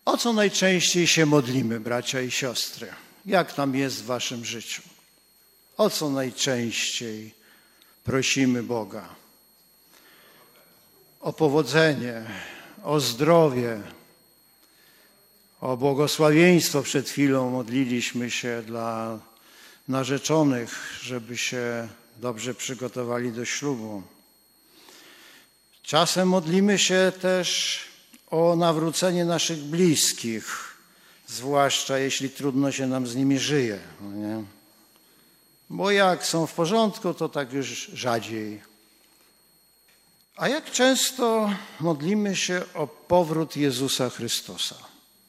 O co najczęściej się modlimy, bracia i siostry? Jak tam jest w waszym życiu? O co najczęściej prosimy Boga? O powodzenie, o zdrowie, o błogosławieństwo. Przed chwilą modliliśmy się dla narzeczonych, żeby się dobrze przygotowali do ślubu. Czasem modlimy się też o nawrócenie naszych bliskich, zwłaszcza jeśli trudno się nam z nimi żyje. No nie? Bo jak są w porządku, to tak już rzadziej. A jak często modlimy się o powrót Jezusa Chrystusa?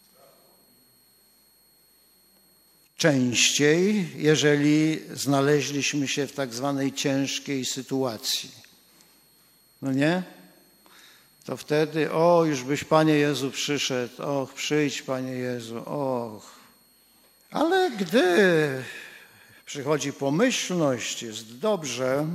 Częściej, jeżeli znaleźliśmy się w tak zwanej ciężkiej sytuacji. No nie? To wtedy, już byś, Panie Jezu, przyszedł. Och, przyjdź, Panie Jezu, och. Ale gdy przychodzi pomyślność, jest dobrze,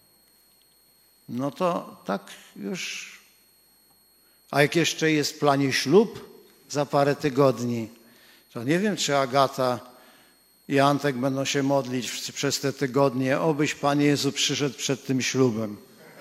no to tak już. A jak jeszcze jest w planie ślub za parę tygodni, to nie wiem, czy Agata i Antek będą się modlić przez te tygodnie, obyś, Panie Jezu, przyszedł przed tym ślubem.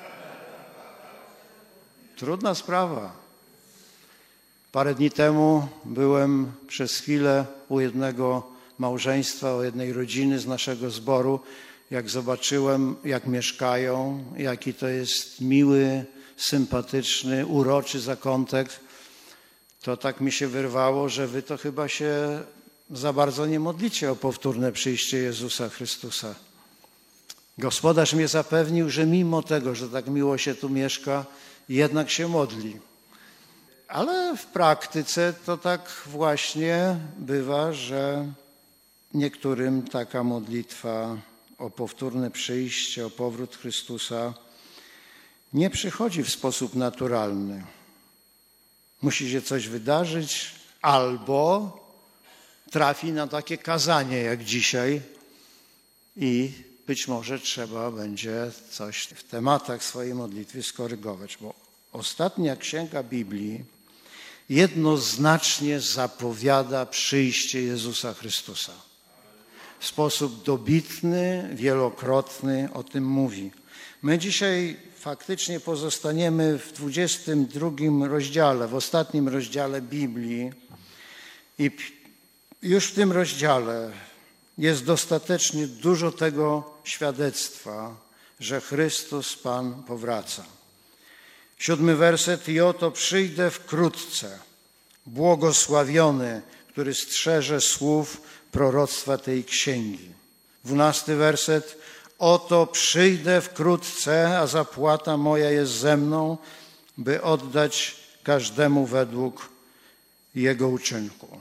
Trudna sprawa. Parę dni temu byłem przez chwilę u jednego małżeństwa, u jednej rodziny z naszego zboru. Jak zobaczyłem, jak mieszkają, jaki to jest miły, sympatyczny, uroczy zakątek, to tak mi się wyrwało, że wy to chyba się za bardzo nie modlicie o powtórne przyjście Jezusa Chrystusa. Gospodarz mnie zapewnił, że mimo tego, że tak miło się tu mieszka, jednak się modli. Ale w praktyce to tak właśnie bywa, że niektórym taka modlitwa o powtórne przyjście, o powrót Chrystusa nie przychodzi w sposób naturalny. Musi się coś wydarzyć albo trafi na takie kazanie jak dzisiaj i być może trzeba będzie coś w tematach swojej modlitwy skorygować, bo ostatnia księga Biblii jednoznacznie zapowiada przyjście Jezusa Chrystusa. W sposób dobitny, wielokrotny o tym mówi. My dzisiaj faktycznie pozostaniemy w 22 rozdziale, w ostatnim rozdziale Biblii i już w tym rozdziale jest dostatecznie dużo tego świadectwa, że Chrystus Pan powraca. 7 werset: i oto przyjdę wkrótce, błogosławiony, który strzeże słów proroctwa tej księgi. 12 werset: oto przyjdę wkrótce, a zapłata moja jest ze mną, by oddać każdemu według jego uczynku.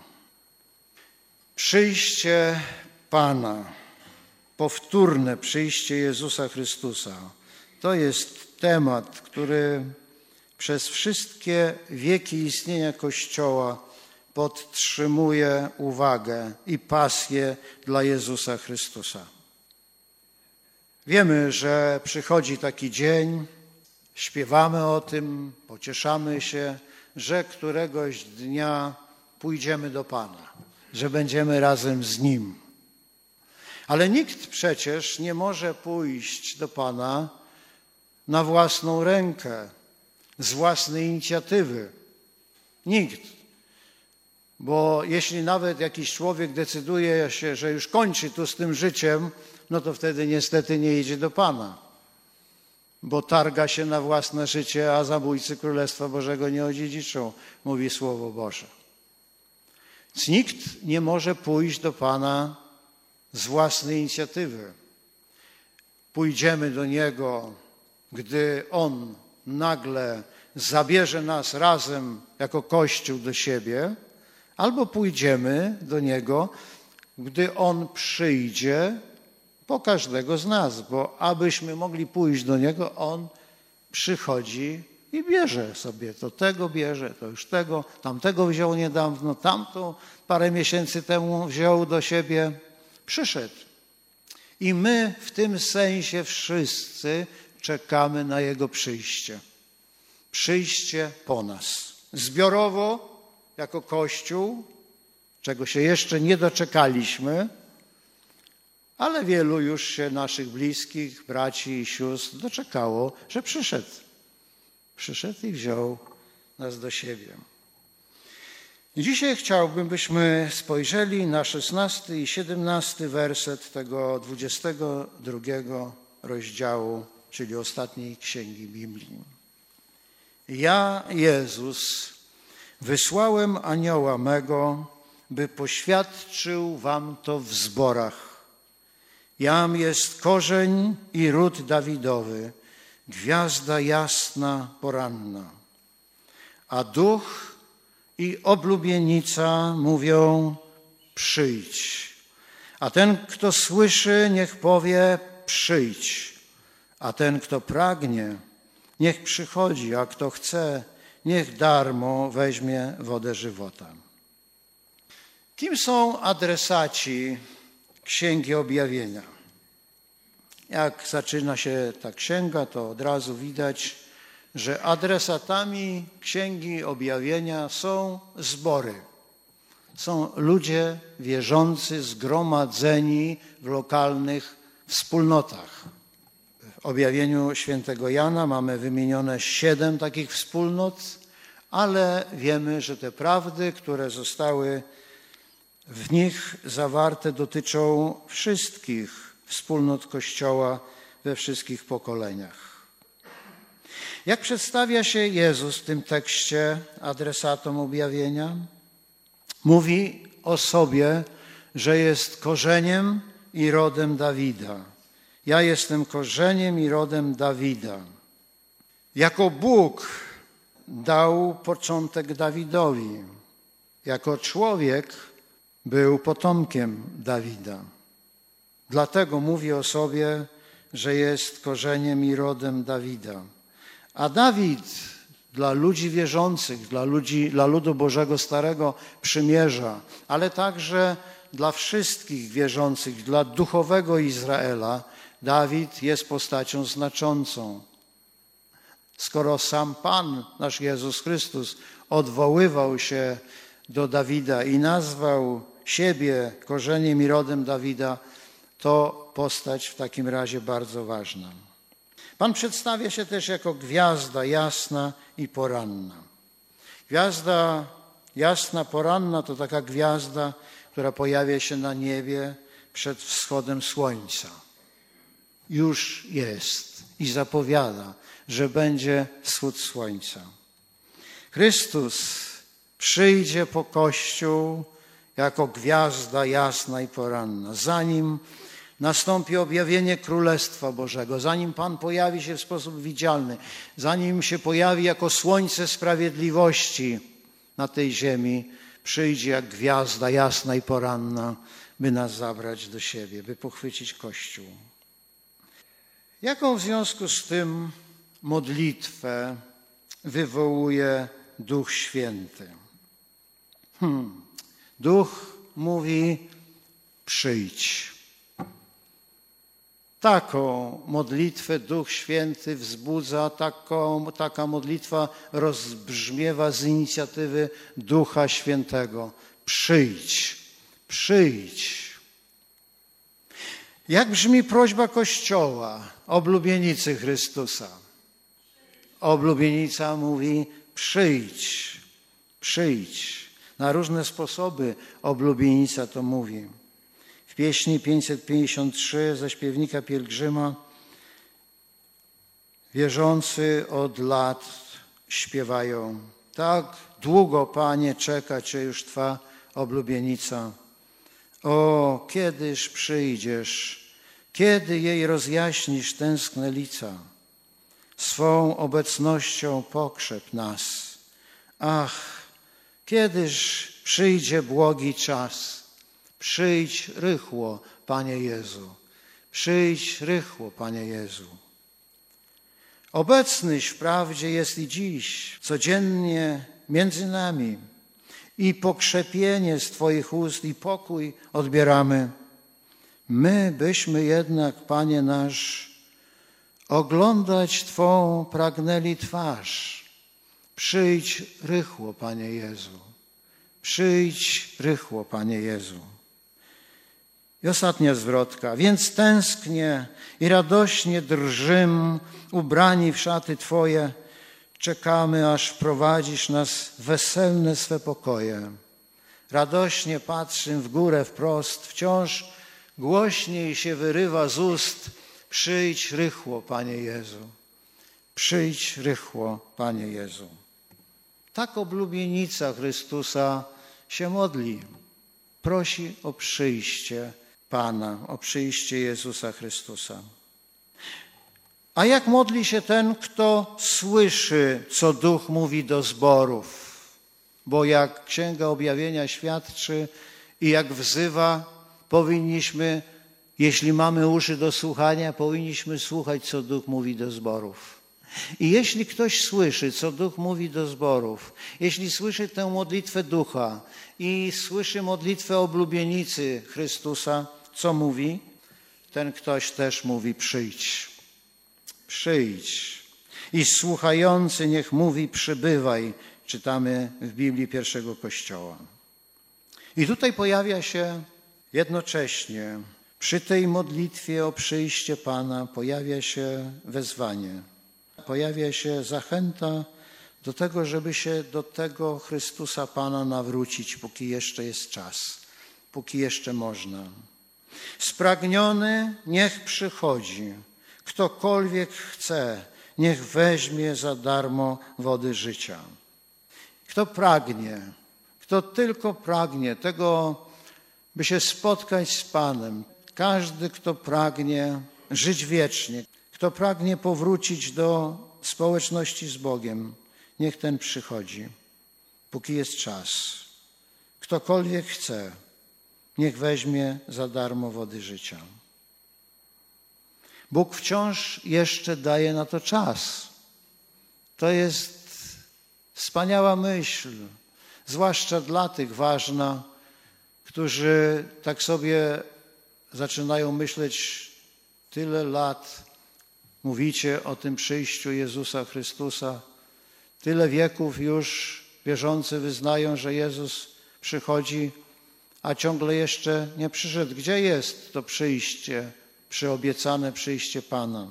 Przyjście Pana, powtórne przyjście Jezusa Chrystusa, to jest temat, który przez wszystkie wieki istnienia Kościoła podtrzymuje uwagę i pasję dla Jezusa Chrystusa. Wiemy, że przychodzi taki dzień, śpiewamy o tym, pocieszamy się, że któregoś dnia pójdziemy do Pana, że będziemy razem z Nim. Ale nikt przecież nie może pójść do Pana na własną rękę, z własnej inicjatywy. Nikt. Bo jeśli nawet jakiś człowiek decyduje się, że już kończy tu z tym życiem, no to wtedy niestety nie idzie do Pana. Bo targa się na własne życie, a zabójcy Królestwa Bożego nie odziedziczą, mówi Słowo Boże. Więc nikt nie może pójść do Pana z własnej inicjatywy. Pójdziemy do Niego, gdy On nagle zabierze nas razem jako Kościół do siebie, albo pójdziemy do Niego, gdy On przyjdzie po każdego z nas, bo abyśmy mogli pójść do Niego, On przychodzi i bierze sobie. To tego bierze, to już tego, tamtego wziął niedawno, tamto parę miesięcy temu wziął do siebie. Przyszedł. I my w tym sensie wszyscy czekamy na Jego przyjście. Przyjście po nas. Zbiorowo jako Kościół, czego się jeszcze nie doczekaliśmy, ale wielu już się naszych bliskich, braci i sióstr doczekało, że przyszedł. Przyszedł i wziął nas do siebie. I dzisiaj chciałbym, byśmy spojrzeli na 16 i 17 werset tego 22 rozdziału, czyli ostatniej księgi Biblii. Ja, Jezus, wysłałem anioła mego, by poświadczył wam to w zborach. Jam jest korzeń i ród Dawidowy, gwiazda jasna poranna. A duch i oblubienica mówią: przyjdź. A ten, kto słyszy, niech powie: przyjdź. A ten, kto pragnie, niech przychodzi, a kto chce, niech darmo weźmie wodę żywota. Kim są adresaci Księgi Objawienia? Jak zaczyna się ta księga, to od razu widać, że adresatami Księgi Objawienia są zbory. Są ludzie wierzący, zgromadzeni w lokalnych wspólnotach. W objawieniu świętego Jana mamy wymienione 7 takich wspólnot, ale wiemy, że te prawdy, które zostały w nich zawarte, dotyczą wszystkich wspólnot Kościoła we wszystkich pokoleniach. Jak przedstawia się Jezus w tym tekście adresatom objawienia? Mówi o sobie, że jest korzeniem i rodem Dawida. Ja jestem korzeniem i rodem Dawida. Jako Bóg dał początek Dawidowi. Jako człowiek był potomkiem Dawida. Dlatego mówi o sobie, że jest korzeniem i rodem Dawida. A Dawid dla ludzi wierzących, dla ludu Bożego Starego Przymierza, ale także dla wszystkich wierzących, dla duchowego Izraela, Dawid jest postacią znaczącą. Skoro sam Pan, nasz Jezus Chrystus, odwoływał się do Dawida i nazwał siebie korzeniem i rodem Dawida, to postać w takim razie bardzo ważna. Pan przedstawia się też jako gwiazda jasna i poranna. Gwiazda jasna, poranna to taka gwiazda, która pojawia się na niebie przed wschodem słońca. Już jest i zapowiada, że będzie wschód słońca. Chrystus przyjdzie po Kościół jako gwiazda jasna i poranna. Zanim nastąpi objawienie Królestwa Bożego, zanim Pan pojawi się w sposób widzialny, zanim się pojawi jako słońce sprawiedliwości na tej ziemi, przyjdzie jak gwiazda jasna i poranna, by nas zabrać do siebie, by pochwycić Kościół. Jaką w związku z tym modlitwę wywołuje Duch Święty? Duch mówi: przyjdź. Taką modlitwę Duch Święty wzbudza, taka modlitwa rozbrzmiewa z inicjatywy Ducha Świętego. Przyjdź, przyjdź. Jak brzmi prośba Kościoła, oblubienicy Chrystusa? Oblubienica mówi: przyjdź, przyjdź. Na różne sposoby oblubienica to mówi. W pieśni 553 ze śpiewnika Pielgrzyma wierzący od lat śpiewają: tak długo, Panie, czeka Cię już Twa oblubienica. O, kiedyż przyjdziesz, kiedy jej rozjaśnisz tęskne lica? Swą obecnością pokrzep nas. Ach, kiedyż przyjdzie błogi czas? Przyjdź rychło, Panie Jezu. Przyjdź rychło, Panie Jezu. Obecnyś wprawdzie jest i dziś, codziennie między nami. I pokrzepienie z Twoich ust i pokój odbieramy. My byśmy jednak, Panie nasz, oglądać Twą pragnęli twarz. Przyjdź rychło, Panie Jezu. Przyjdź rychło, Panie Jezu. I ostatnia zwrotka. Więc tęsknię i radośnie drżym, ubrani w szaty Twoje, czekamy, aż wprowadzisz nas w weselne swe pokoje. Radośnie patrzę w górę wprost, wciąż głośniej się wyrywa z ust: przyjdź rychło, Panie Jezu. Przyjdź rychło, Panie Jezu. Tak oblubienica Chrystusa się modli. Prosi o przyjście Pana, o przyjście Jezusa Chrystusa. A jak modli się ten, kto słyszy, co Duch mówi do zborów? Bo jak Księga Objawienia świadczy i jak wzywa, powinniśmy, jeśli mamy uszy do słuchania, powinniśmy słuchać, co Duch mówi do zborów. I jeśli ktoś słyszy, co Duch mówi do zborów, jeśli słyszy tę modlitwę Ducha i słyszy modlitwę oblubienicy Chrystusa, co mówi? Ten ktoś też mówi: przyjdź, przyjdź. I słuchający niech mówi: przybywaj. Czytamy w Biblii pierwszego Kościoła. I tutaj pojawia się jednocześnie przy tej modlitwie o przyjście Pana pojawia się wezwanie. Pojawia się zachęta do tego, żeby się do tego Chrystusa Pana nawrócić, póki jeszcze jest czas, póki jeszcze można. Spragniony niech przychodzi, ktokolwiek chce, niech weźmie za darmo wody życia. Kto pragnie, kto tylko pragnie tego, by się spotkać z Panem, każdy, kto pragnie żyć wiecznie, kto pragnie powrócić do społeczności z Bogiem, niech ten przychodzi, póki jest czas. Ktokolwiek chce, niech weźmie za darmo wody życia. Bóg wciąż jeszcze daje na to czas. To jest wspaniała myśl, zwłaszcza dla tych ważna, którzy tak sobie zaczynają myśleć: tyle lat mówicie o tym przyjściu Jezusa Chrystusa, tyle wieków już wierzący wyznają, że Jezus przychodzi, a ciągle jeszcze nie przyszedł. Gdzie jest to przyjście, przyobiecane przyjście Pana?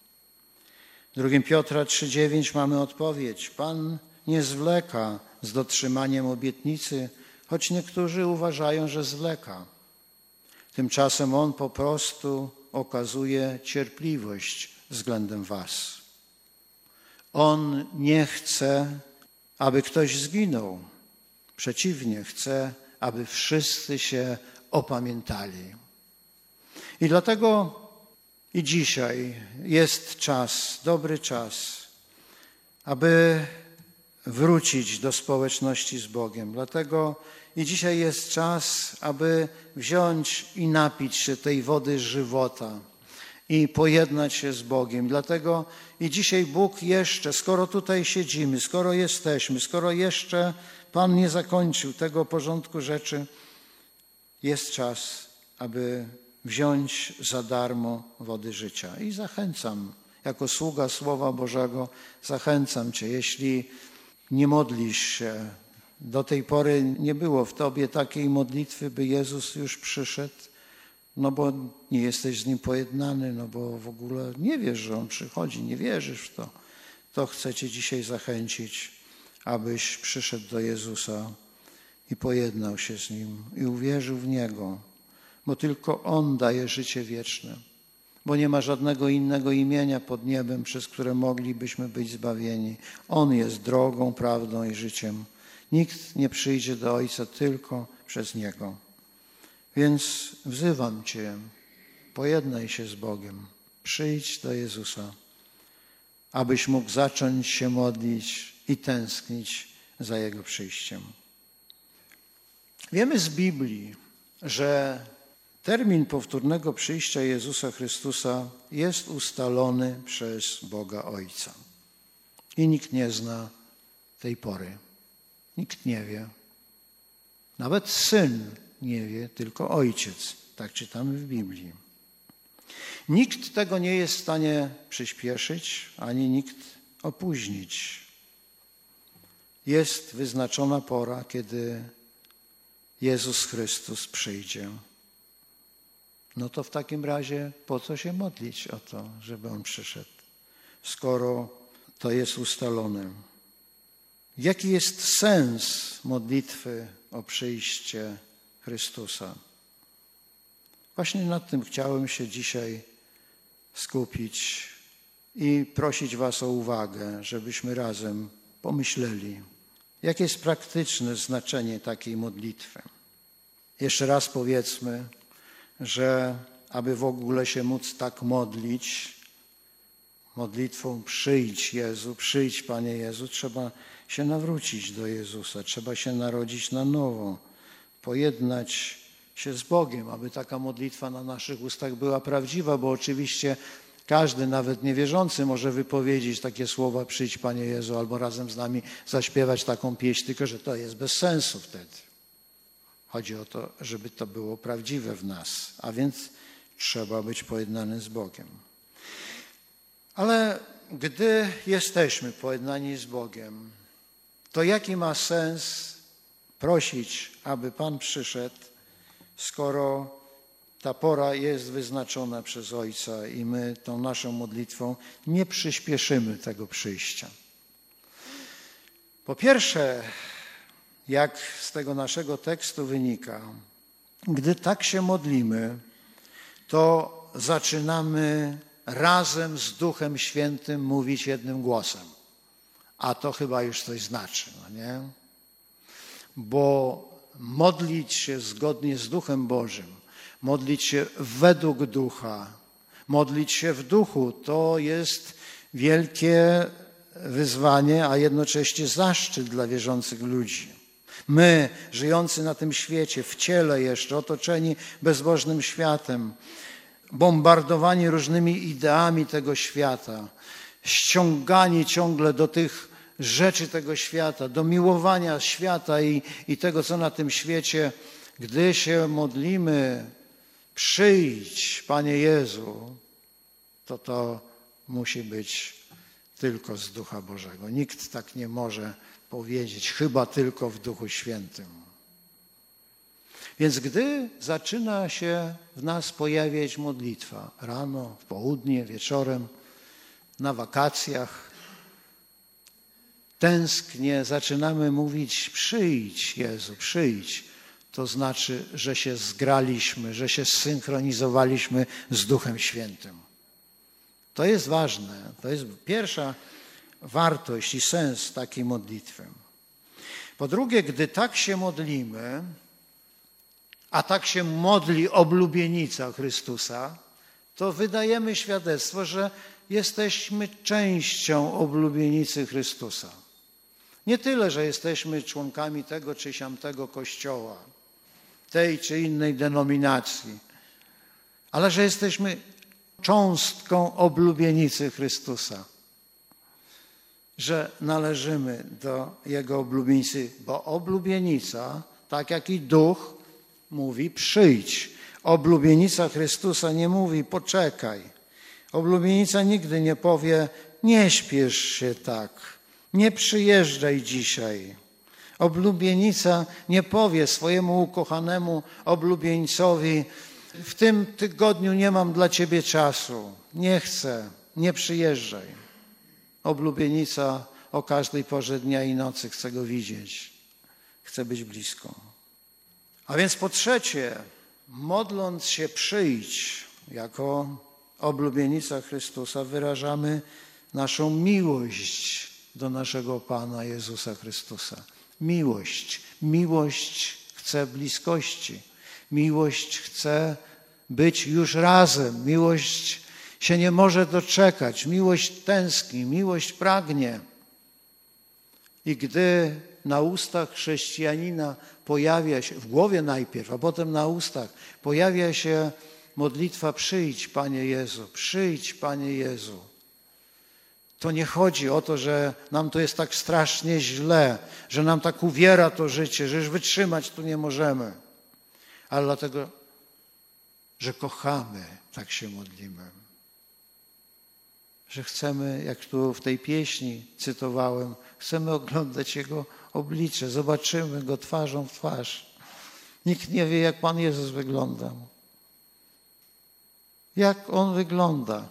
W 2 Piotra 3,9 mamy odpowiedź. Pan nie zwleka z dotrzymaniem obietnicy, choć niektórzy uważają, że zwleka. Tymczasem On po prostu okazuje cierpliwość względem was. On nie chce, aby ktoś zginął. Przeciwnie, chce, aby wszyscy się opamiętali. I dlatego i dzisiaj jest czas, dobry czas, aby wrócić do społeczności z Bogiem. Dlatego i dzisiaj jest czas, aby wziąć i napić się tej wody żywota i pojednać się z Bogiem. Dlatego i dzisiaj Bóg jeszcze, skoro tutaj siedzimy, skoro jesteśmy, skoro jeszcze Pan nie zakończył tego porządku rzeczy, jest czas, aby wziąć za darmo wody życia. I zachęcam, jako sługa Słowa Bożego, zachęcam Cię, jeśli nie modlisz się, do tej pory nie było w Tobie takiej modlitwy, by Jezus już przyszedł, no bo nie jesteś z Nim pojednany, no bo w ogóle nie wiesz, że On przychodzi, nie wierzysz w to, to chcę Cię dzisiaj zachęcić, abyś przyszedł do Jezusa i pojednał się z Nim i uwierzył w Niego, bo tylko On daje życie wieczne, bo nie ma żadnego innego imienia pod niebem, przez które moglibyśmy być zbawieni. On jest drogą, prawdą i życiem. Nikt nie przyjdzie do Ojca tylko przez Niego. Więc wzywam Cię, pojednaj się z Bogiem, przyjdź do Jezusa, abyś mógł zacząć się modlić i tęsknić za Jego przyjściem. Wiemy z Biblii, że termin powtórnego przyjścia Jezusa Chrystusa jest ustalony przez Boga Ojca. I nikt nie zna tej pory. Nikt nie wie. Nawet Syn nie wie, tylko Ojciec. Tak czytamy w Biblii. Nikt tego nie jest w stanie przyspieszyć, ani nikt opóźnić. Jest wyznaczona pora, kiedy Jezus Chrystus przyjdzie. No to w takim razie po co się modlić o to, żeby On przyszedł, skoro to jest ustalone? Jaki jest sens modlitwy o przyjście Chrystusa? Właśnie nad tym chciałem się dzisiaj skupić i prosić was o uwagę, żebyśmy razem pomyśleli, jakie jest praktyczne znaczenie takiej modlitwy. Jeszcze raz powiedzmy, że aby w ogóle się móc tak modlić, modlitwą przyjdź Jezu, przyjdź Panie Jezu, trzeba się nawrócić do Jezusa, trzeba się narodzić na nowo, pojednać się z Bogiem, aby taka modlitwa na naszych ustach była prawdziwa, bo oczywiście każdy, nawet niewierzący, może wypowiedzieć takie słowa przyjdź Panie Jezu, albo razem z nami zaśpiewać taką pieśń, tylko że to jest bez sensu wtedy. Chodzi o to, żeby to było prawdziwe w nas, a więc trzeba być pojednany z Bogiem. Ale gdy jesteśmy pojednani z Bogiem, to jaki ma sens prosić, aby Pan przyszedł, skoro ta pora jest wyznaczona przez Ojca i my tą naszą modlitwą nie przyspieszymy tego przyjścia? Po pierwsze, jak z tego naszego tekstu wynika, gdy tak się modlimy, to zaczynamy razem z Duchem Świętym mówić jednym głosem. A to chyba już coś znaczy, no nie? Bo modlić się zgodnie z Duchem Bożym, modlić się według Ducha, modlić się w Duchu, to jest wielkie wyzwanie, a jednocześnie zaszczyt dla wierzących ludzi. My, żyjący na tym świecie, w ciele jeszcze, otoczeni bezbożnym światem, bombardowani różnymi ideami tego świata, ściągani ciągle do tych rzeczy tego świata, do miłowania świata i tego, co na tym świecie, gdy się modlimy, przyjdź, Panie Jezu, to musi być tylko z Ducha Bożego. Nikt tak nie może powiedzieć, chyba tylko w Duchu Świętym. Więc gdy zaczyna się w nas pojawiać modlitwa, rano, w południe, wieczorem, na wakacjach, tęsknie zaczynamy mówić, przyjdź Jezu, przyjdź. To znaczy, że się zgraliśmy, że się zsynchronizowaliśmy z Duchem Świętym. To jest ważne, to jest pierwsza wartość i sens takiej modlitwy. Po drugie, gdy tak się modlimy, a tak się modli oblubienica Chrystusa, to wydajemy świadectwo, że jesteśmy częścią oblubienicy Chrystusa. Nie tyle, że jesteśmy członkami tego czy siamtego kościoła, tej czy innej denominacji, ale że jesteśmy cząstką oblubienicy Chrystusa, że należymy do Jego oblubienicy, bo oblubienica, tak jak i Duch, mówi przyjdź. Oblubienica Chrystusa nie mówi poczekaj. Oblubienica nigdy nie powie nie śpiesz się tak, nie przyjeżdżaj dzisiaj. Oblubienica nie powie swojemu ukochanemu oblubieńcowi w tym tygodniu nie mam dla ciebie czasu, nie chcę, nie przyjeżdżaj. Oblubienica o każdej porze dnia i nocy chce go widzieć, chce być blisko. A więc po trzecie, modląc się przyjdź, jako oblubienica Chrystusa wyrażamy naszą miłość do naszego Pana Jezusa Chrystusa. Miłość chce bliskości, miłość chce być już razem, miłość się nie może doczekać, miłość tęskni, miłość pragnie. I gdy na ustach chrześcijanina pojawia się, w głowie najpierw, a potem na ustach, pojawia się modlitwa przyjdź, Panie Jezu, przyjdź, Panie Jezu. To nie chodzi o to, że nam to jest tak strasznie źle, że nam tak uwiera to życie, że już wytrzymać tu nie możemy. Ale dlatego, że kochamy, tak się modlimy. Że chcemy, jak tu w tej pieśni cytowałem, chcemy oglądać Jego oblicze, zobaczymy Go twarzą w twarz. Nikt nie wie, jak Pan Jezus wygląda. Jak On wygląda.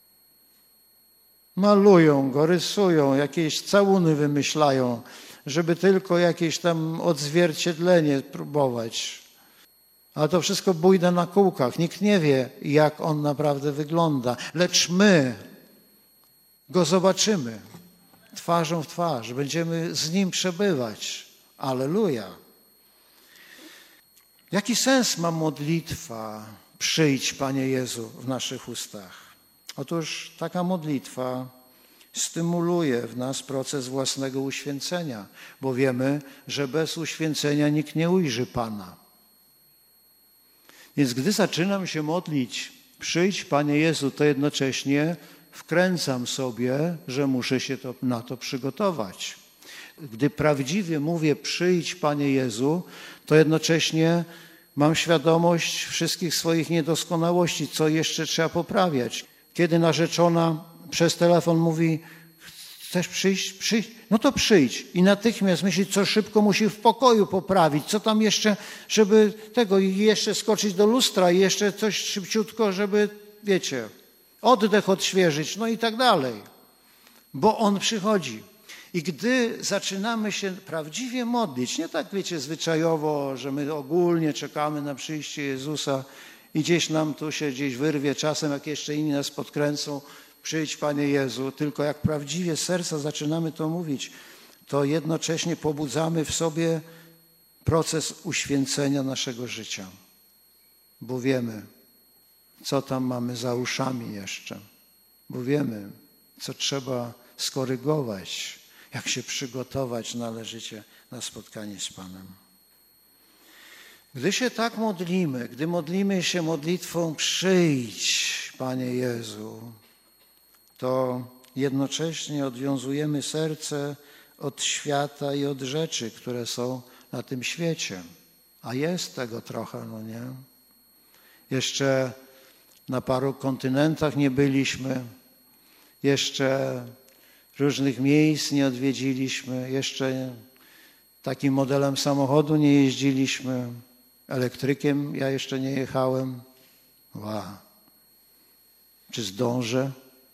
Malują Go, rysują, jakieś całuny wymyślają, żeby tylko jakieś tam odzwierciedlenie próbować. Ale to wszystko bójda na kółkach. Nikt nie wie, jak On naprawdę wygląda. Lecz my Go zobaczymy twarzą w twarz. Będziemy z Nim przebywać. Alleluja. Jaki sens ma modlitwa przyjdź, Panie Jezu, w naszych ustach? Otóż taka modlitwa stymuluje w nas proces własnego uświęcenia, bo wiemy, że bez uświęcenia nikt nie ujrzy Pana. Więc gdy zaczynam się modlić, przyjdź, Panie Jezu, to jednocześnie wkręcam sobie, że muszę się na to przygotować. Gdy prawdziwie mówię przyjdź, Panie Jezu, to jednocześnie mam świadomość wszystkich swoich niedoskonałości, co jeszcze trzeba poprawiać. Kiedy narzeczona przez telefon mówi, chcesz przyjść? Przyjdź? No to przyjdź. I natychmiast myśli, co szybko musi w pokoju poprawić, co tam jeszcze, żeby tego i jeszcze skoczyć do lustra i jeszcze coś szybciutko, żeby, wiecie, oddech odświeżyć, no i tak dalej. Bo On przychodzi. I gdy zaczynamy się prawdziwie modlić, nie tak, wiecie, zwyczajowo, że my ogólnie czekamy na przyjście Jezusa i gdzieś nam tu się gdzieś wyrwie, czasem jak jeszcze inni nas podkręcą, przyjdź, Panie Jezu, tylko jak prawdziwie z serca zaczynamy to mówić, to jednocześnie pobudzamy w sobie proces uświęcenia naszego życia. Bo wiemy, co tam mamy za uszami jeszcze. Bo wiemy, co trzeba skorygować, jak się przygotować należycie na spotkanie z Panem. Gdy się tak modlimy, gdy modlimy się modlitwą przyjdź, Panie Jezu, to jednocześnie odwiązujemy serce od świata i od rzeczy, które są na tym świecie. A jest tego trochę, no nie? Jeszcze na paru kontynentach nie byliśmy, jeszcze różnych miejsc nie odwiedziliśmy, jeszcze takim modelem samochodu nie jeździliśmy, elektrykiem ja jeszcze nie jechałem. Wow. Czy zdążę?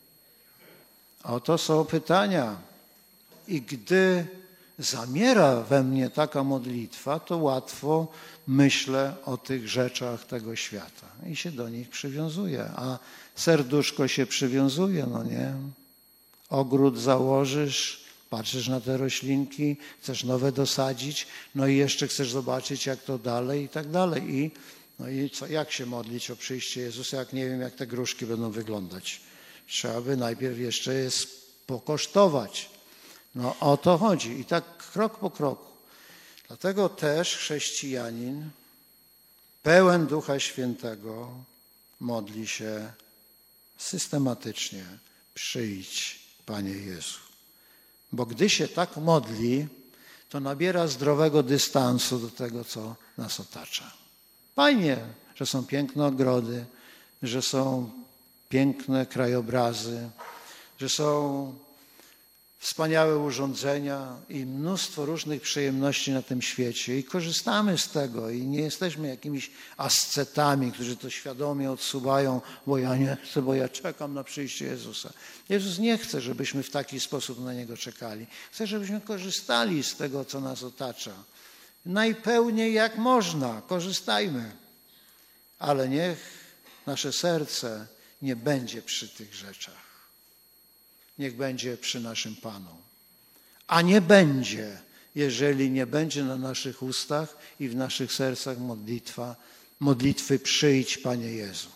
Oto są pytania. I gdy zamiera we mnie taka modlitwa, to łatwo myślę o tych rzeczach tego świata i się do nich przywiązuję. A serduszko się przywiązuje, no nie? Ogród założysz, patrzysz na te roślinki, chcesz nowe dosadzić, no i jeszcze chcesz zobaczyć, jak to dalej i tak dalej. No i co, jak się modlić o przyjście Jezusa, jak nie wiem, jak te gruszki będą wyglądać. Trzeba by najpierw jeszcze je pokosztować. No o to chodzi. I tak krok po kroku. Dlatego też chrześcijanin pełen Ducha Świętego modli się systematycznie. Przyjdź, Panie Jezu. Bo gdy się tak modli, to nabiera zdrowego dystansu do tego, co nas otacza. Fajnie, że są piękne ogrody, że są piękne krajobrazy, że są wspaniałe urządzenia i mnóstwo różnych przyjemności na tym świecie i korzystamy z tego i nie jesteśmy jakimiś ascetami, którzy to świadomie odsuwają, bo ja nie chcę, bo ja czekam na przyjście Jezusa. Jezus nie chce, żebyśmy w taki sposób na Niego czekali. Chce, żebyśmy korzystali z tego, co nas otacza. Najpełniej jak można, korzystajmy. Ale niech nasze serce nie będzie przy tych rzeczach. Niech będzie przy naszym Panu. A nie będzie, jeżeli nie będzie na naszych ustach i w naszych sercach modlitwy przyjdź, Panie Jezu.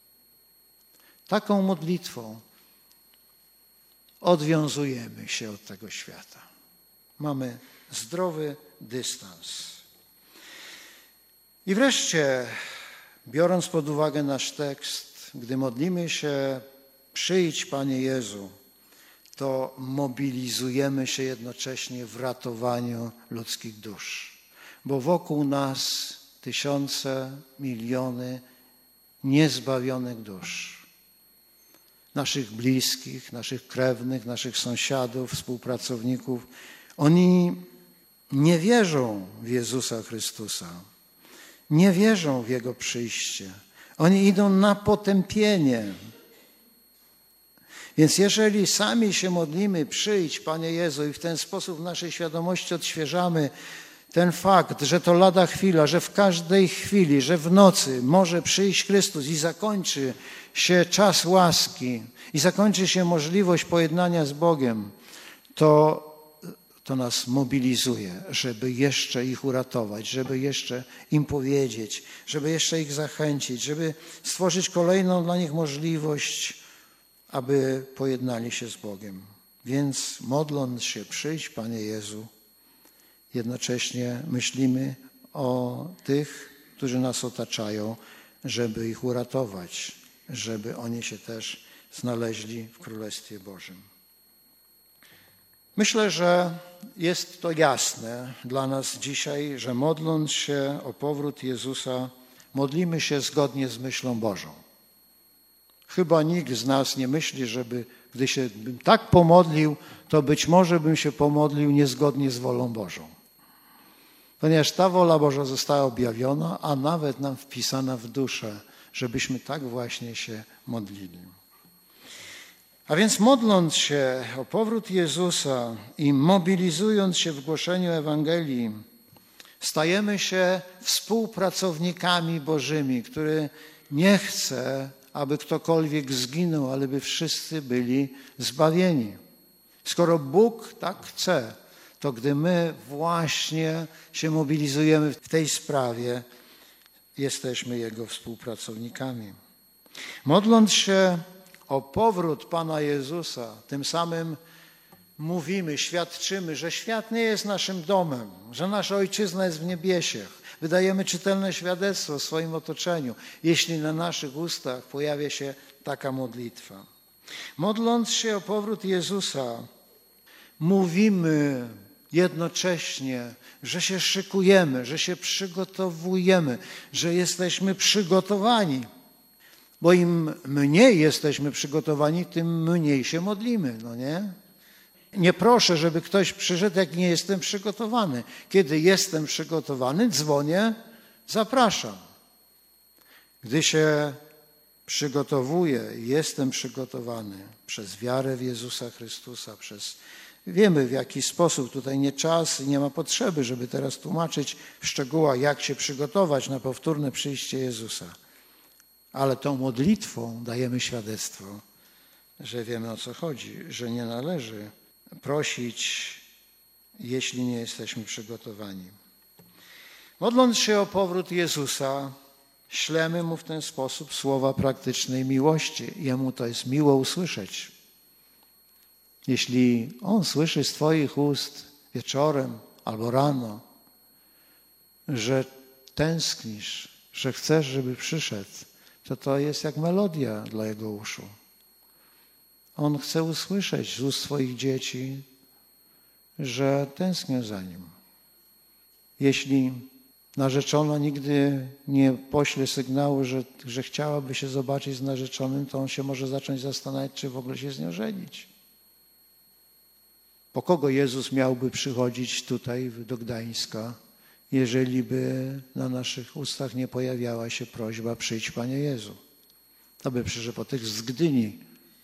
Taką modlitwą odwiązujemy się od tego świata. Mamy zdrowy dystans. I wreszcie, biorąc pod uwagę nasz tekst, gdy modlimy się przyjdź, Panie Jezu, to mobilizujemy się jednocześnie w ratowaniu ludzkich dusz. Bo wokół nas tysiące, miliony niezbawionych dusz. Naszych bliskich, naszych krewnych, naszych sąsiadów, współpracowników. Oni nie wierzą w Jezusa Chrystusa. nie wierzą w Jego przyjście. Oni idą na potępienie. Więc jeżeli sami się modlimy, przyjdź, Panie Jezu, i w ten sposób w naszej świadomości odświeżamy ten fakt, że to lada chwila, że w każdej chwili, że w nocy może przyjść Chrystus i zakończy się czas łaski i zakończy się możliwość pojednania z Bogiem, to nas mobilizuje, żeby jeszcze ich uratować, żeby jeszcze im powiedzieć, żeby jeszcze ich zachęcić, żeby stworzyć kolejną dla nich możliwość, aby pojednali się z Bogiem. Więc modląc się, przyjdź, Panie Jezu, jednocześnie myślimy o tych, którzy nas otaczają, żeby ich uratować, żeby oni się też znaleźli w Królestwie Bożym. Myślę, że jest to jasne dla nas dzisiaj, że modląc się o powrót Jezusa, modlimy się zgodnie z myślą Bożą. Chyba nikt z nas nie myśli, żeby gdy się bym tak pomodlił, to być może bym się pomodlił niezgodnie z wolą Bożą. Ponieważ ta wola Boża została objawiona, a nawet nam wpisana w duszę, żebyśmy tak właśnie się modlili. A więc modląc się o powrót Jezusa i mobilizując się w głoszeniu Ewangelii, stajemy się współpracownikami Bożymi, który nie chce, aby ktokolwiek zginął, ale by wszyscy byli zbawieni. Skoro Bóg tak chce, to gdy my właśnie się mobilizujemy w tej sprawie, jesteśmy Jego współpracownikami. Modląc się o powrót Pana Jezusa, tym samym mówimy, świadczymy, że świat nie jest naszym domem, że nasza Ojczyzna jest w niebiesiech. Wydajemy czytelne świadectwo w swoim otoczeniu, jeśli na naszych ustach pojawia się taka modlitwa. Modląc się o powrót Jezusa, mówimy jednocześnie, że się szykujemy, że się przygotowujemy, że jesteśmy przygotowani. Bo im mniej jesteśmy przygotowani, tym mniej się modlimy, no nie? Nie proszę, żeby ktoś przyszedł, jak nie jestem przygotowany. Kiedy jestem przygotowany, dzwonię, zapraszam. Gdy się przygotowuję, jestem przygotowany przez wiarę w Jezusa Chrystusa, wiemy w jaki sposób, tutaj nie czas, nie ma potrzeby, żeby teraz tłumaczyć w szczegółach, jak się przygotować na powtórne przyjście Jezusa. Ale tą modlitwą dajemy świadectwo, że wiemy, o co chodzi, że nie należy prosić, jeśli nie jesteśmy przygotowani. Modląc się o powrót Jezusa, ślemy Mu w ten sposób słowa praktycznej miłości. Jemu to jest miło usłyszeć. Jeśli On słyszy z Twoich ust wieczorem albo rano, że tęsknisz, że chcesz, żeby przyszedł, to jest jak melodia dla Jego uszu. On chce usłyszeć z ust swoich dzieci, że tęsknią za Nim. Jeśli narzeczona nigdy nie pośle sygnału, że chciałaby się zobaczyć z narzeczonym, to on się może zacząć zastanawiać, czy w ogóle się z nią żenić. Po kogo Jezus miałby przychodzić tutaj do Gdańska, jeżeli by na naszych ustach nie pojawiała się prośba, przyjdź Panie Jezu. To by przyszedł po tych z Gdyni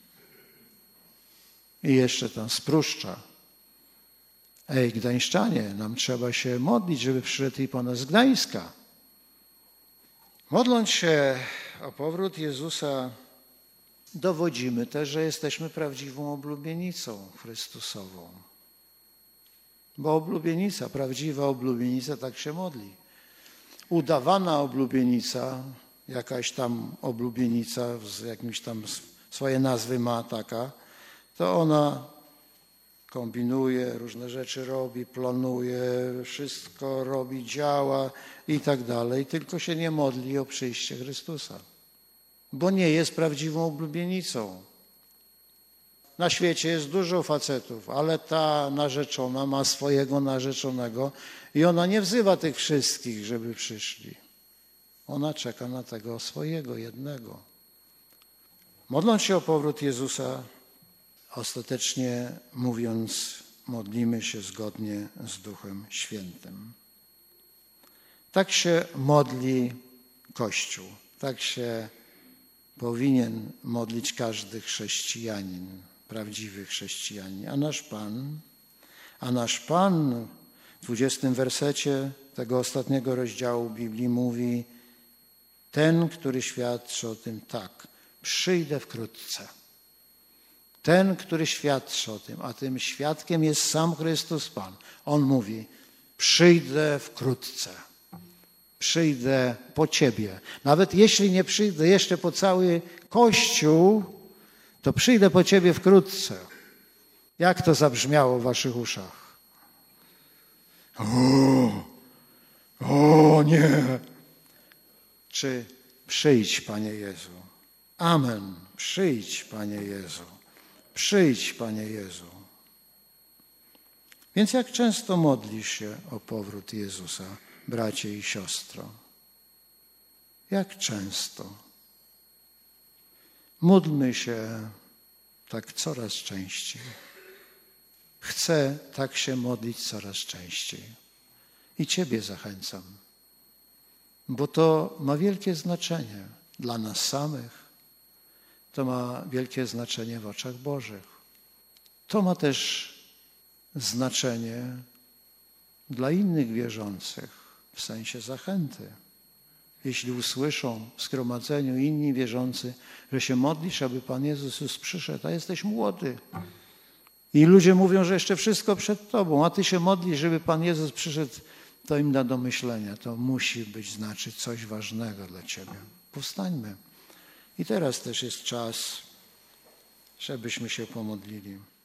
i jeszcze tam z Pruszcza. Ej, Gdańszczanie, nam trzeba się modlić, żeby przyszedł i po nas z Gdańska. Modląc się o powrót Jezusa, dowodzimy też, że jesteśmy prawdziwą oblubienicą Chrystusową. Bo oblubienica, prawdziwa oblubienica tak się modli. Udawana oblubienica, jakaś tam oblubienica, z jakimś tam swoje nazwy ma taka, to ona kombinuje, różne rzeczy robi, planuje, wszystko robi, działa i tak dalej, tylko się nie modli o przyjście Chrystusa, bo nie jest prawdziwą oblubienicą. Na świecie jest dużo facetów, ale ta narzeczona ma swojego narzeczonego i ona nie wzywa tych wszystkich, żeby przyszli. Ona czeka na tego swojego jednego. Modląc się o powrót Jezusa, ostatecznie mówiąc, modlimy się zgodnie z Duchem Świętym. Tak się modli Kościół. Tak się powinien modlić każdy chrześcijanin, prawdziwy chrześcijanin. A nasz Pan w 20 wersecie tego ostatniego rozdziału Biblii mówi: ten, który świadczy o tym tak, przyjdę wkrótce. Ten, który świadczy o tym, a tym świadkiem jest sam Chrystus Pan. On mówi: przyjdę wkrótce. Przyjdę po ciebie. Nawet jeśli nie przyjdę jeszcze po cały Kościół, to przyjdę po ciebie wkrótce. Jak to zabrzmiało w waszych uszach? O nie! Czy przyjdź, Panie Jezu? Amen. Przyjdź, Panie Jezu. Przyjdź, Panie Jezu. Więc jak często modlisz się o powrót Jezusa, bracie i siostro? Jak często? Módlmy się tak coraz częściej. Chcę tak się modlić coraz częściej. I Ciebie zachęcam, bo to ma wielkie znaczenie dla nas samych. To ma wielkie znaczenie w oczach Bożych. To ma też znaczenie dla innych wierzących w sensie zachęty. Jeśli usłyszą w zgromadzeniu inni wierzący, że się modlisz, aby Pan Jezus już przyszedł, a jesteś młody. I ludzie mówią, że jeszcze wszystko przed Tobą, a Ty się modlisz, żeby Pan Jezus przyszedł, to im da do myślenia. To musi znaczyć coś ważnego dla Ciebie. Powstańmy. I teraz też jest czas, żebyśmy się pomodlili.